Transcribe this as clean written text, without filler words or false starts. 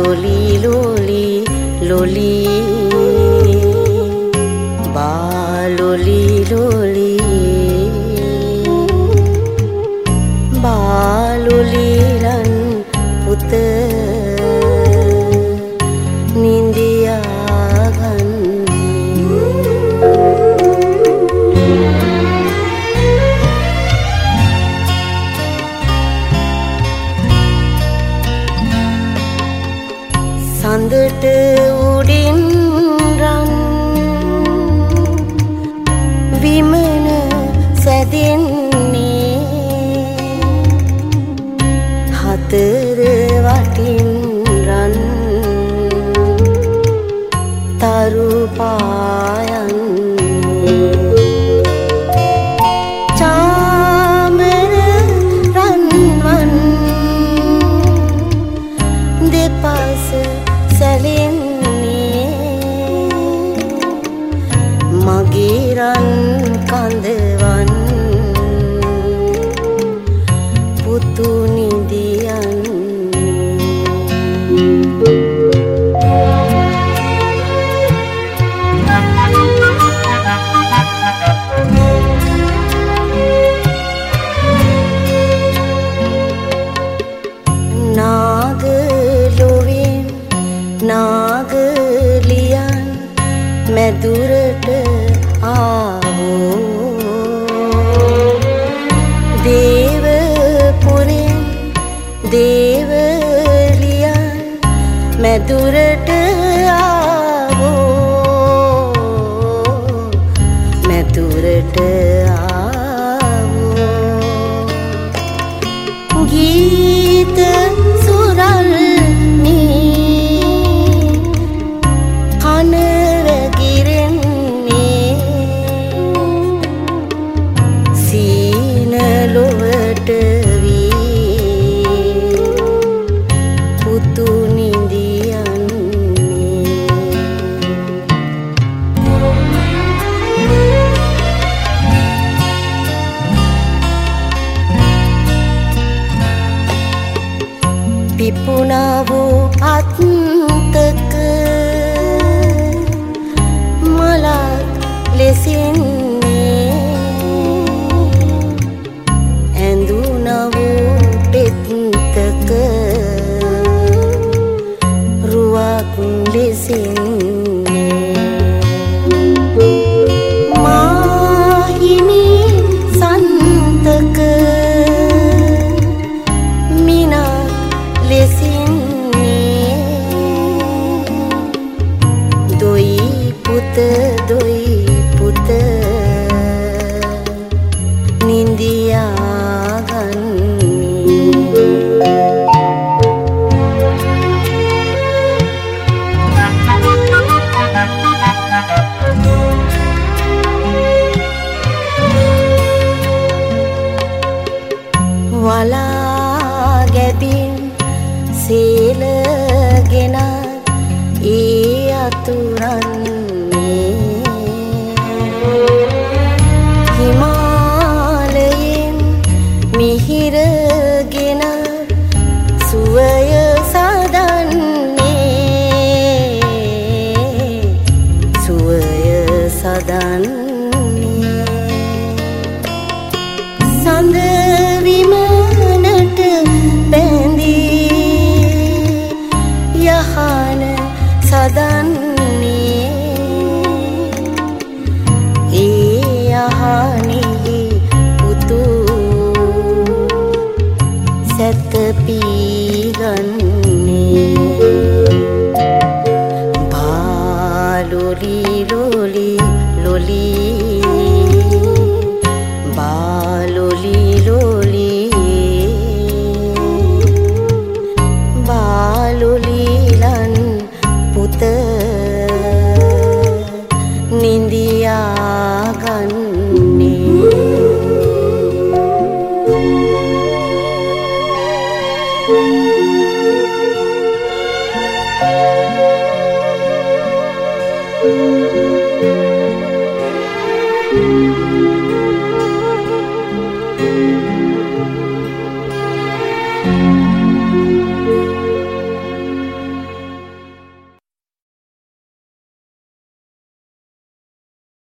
loli loli loli ba loli loli ba loli ran puta nindiya සඳට උඩින් රන් විමන සැදෙන්නේ හතර වටින් රන් තරු පායන්නේ චාමර රන්වන් දෙපස සැලෙන්නේ මගේ රන් කඳවන් පුතු නාගලියන් මැදුරට ආවෝ දේවපුරෙන් දේවලියන් මැදුරට ආවෝ මැදුරට ආවෝ ගීත සුරල් පිපුණා වූ අත්තක මලක් ලෙසින්නේ ඇඳුණා වූ පෙත්තක රුවක් ලෙසින්නේ මාහිමි සන්තක දොයි පුත නින්දියා ගන්නේ වලා ගැබින් සේලගෙන ඒ අතුරන්